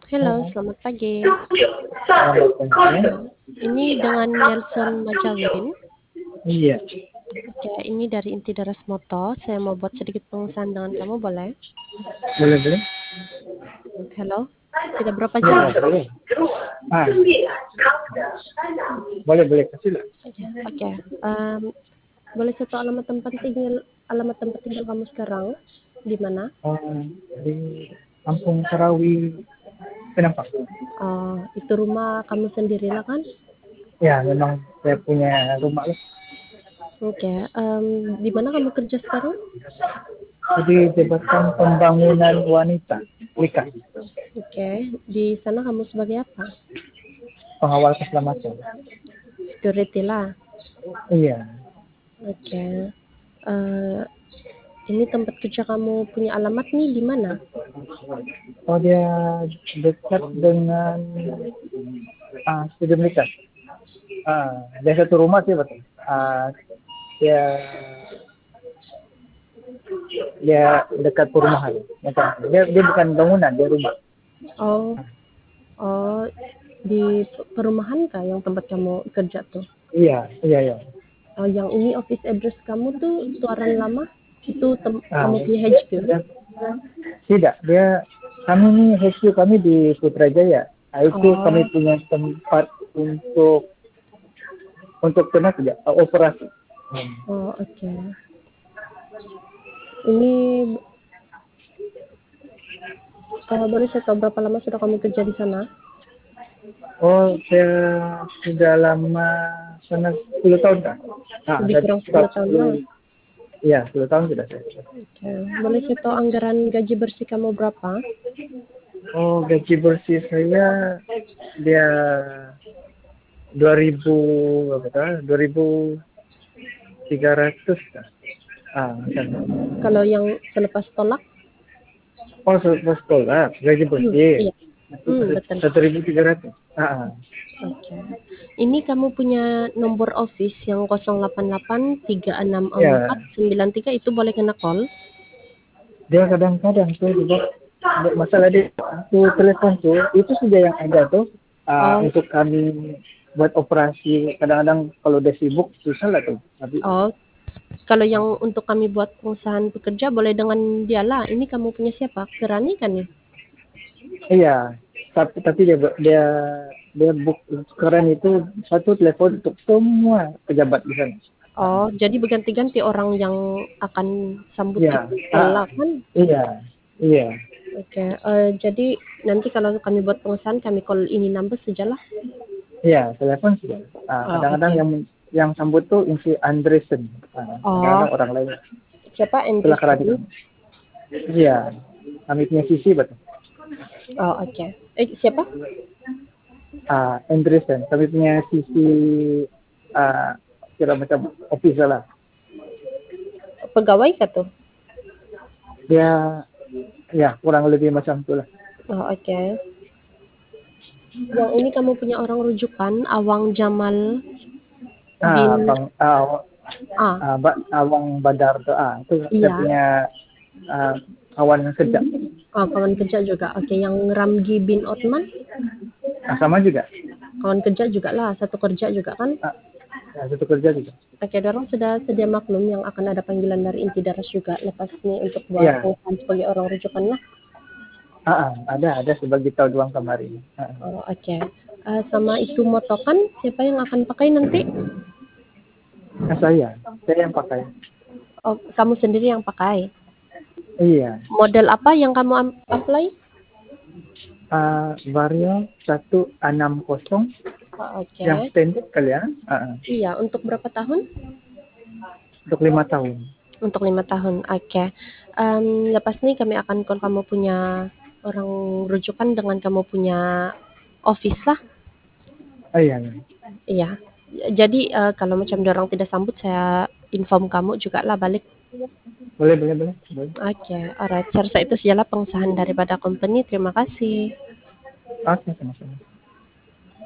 Halo, Oh, selamat pagi. selamat pagi. Ini dengan Nelson Majawin. Iya, Oke, ini dari Inti Daras Moto. Saya mau buat sedikit pengesahan dengan kamu, boleh? boleh boleh. Halo, tidak berapa Iya, jam ya? boleh. Ah, boleh boleh kasih lah. Oke, boleh satu alamat tempat tinggal kamu sekarang? Di mana? Oh, di Kampung Sarawi Penampak. Itu rumah kamu sendirilah kan? Ya, memang saya punya rumah lah. Oke, di mana kamu kerja sekarang? Jadi Jabatan Pembangunan Wanita, WIKA, Oke, di sana kamu sebagai apa? pengawal keselamatan. Security lah. Iya. Oke, eh, ini tempat kerja kamu punya alamat nih di mana? Oh, dia dekat dengan stadion WIKA. Dia satu rumah sih betul. Dia dia dekat perumahan. Macam dia bukan bangunan, dia rumah. Oh, oh, di perumahan kah yang tempat kamu kerja tuh? Iya, iya, iya. Oh, yang ini office address kamu tuh Tuaran Lama? Itu kamu Ah, punya HQ? tidak, kami ini HQ kami di Putrajaya. Itu kami Oh, punya tempat untuk tenaga operasi. oh, oke. Ini boleh saya tahu berapa lama sudah kamu kerja di sana? Oh, saya sudah lama sana 10 tahun kan? Lebih Saya kurang start 10 tahun lah. 10, ya 10 tahun sudah saya. Oke. Boleh saya tahu anggaran gaji bersih kamu berapa? Oh, gaji bersih saya dia 2000 berapa kan? 2.300 kan? Macam. Kalau yang selepas tolak? Oh, sekolah gaji bersih Iya. Betul. 1.300. Oke. Ini kamu punya nomor office yang 088 364 Ya, 93 itu boleh kena call? dia kadang-kadang tuh juga masalah dia tuh telepon tuh itu sudah yang ada tuh Oh, untuk kami buat operasi kadang-kadang kalau udah sibuk susah lah tuh tapi oh. Kalau yang untuk kami buat pengusahaan pekerja boleh dengan dialah. Ini kamu punya siapa? Kirani kan ya? iya tapi dia book keren itu satu telepon untuk semua pejabat di sana. Oh, jadi berganti-ganti orang yang akan sambut Iya, itu call lah kan? iya, iya, Oke, jadi nanti kalau kami buat pengusahaan kami call ini number sajalah. iya, telepon sudah. Oh, Kadang-kadang oke. yang sambut tuh Insi Andresen. Oh, Kadang-kadang orang lain. siapa Setelah kerja Anderson? kami. Iya, kami punya sisi betul. Oh, oke. Siapa? Andresen, kami punya sisi ah, kira macam official lah. Pegawai kah tuh? Dia, ya kurang lebih macam itulah. Oh, oke. Yang ini kamu punya orang rujukan, Awang Jamal bin Bang, A. Awang Badar tuh, itu saya Iya. punya kawan yang kerja. Oh, kawan kerja juga. Oke, yang Ramgi bin Otman, Sama juga. kawan kerja juga lah, satu kerja juga kan? Ah, ya, satu kerja juga. Oke, dorong sudah sedia maklum yang akan ada panggilan dari inti daras juga lepas ini untuk buat Iya, pengusahaan sebagai orang rujukan lah. ada sebagai tahu doang kemarin. Oh, oke. Sama itu motokan, siapa yang akan pakai nanti? Saya yang pakai. Oh, kamu sendiri yang pakai. Iya, Model apa yang kamu apply? Vario 160 Oh, yang oke. pendek kali ya. Iya, untuk berapa tahun? Untuk 5 tahun. Untuk 5 tahun. Oke. Lepas ini kami akan call kamu punya orang rujukan dengan kamu punya office lah. Oh iya, iya. Iya. Jadi kalau macam orang tidak sambut saya inform kamu juga lah balik. Boleh, boleh, boleh, boleh. Oke, alright. Saya rasa itu sajalah pengesahan daripada company. Terima kasih. Oke, sama-sama.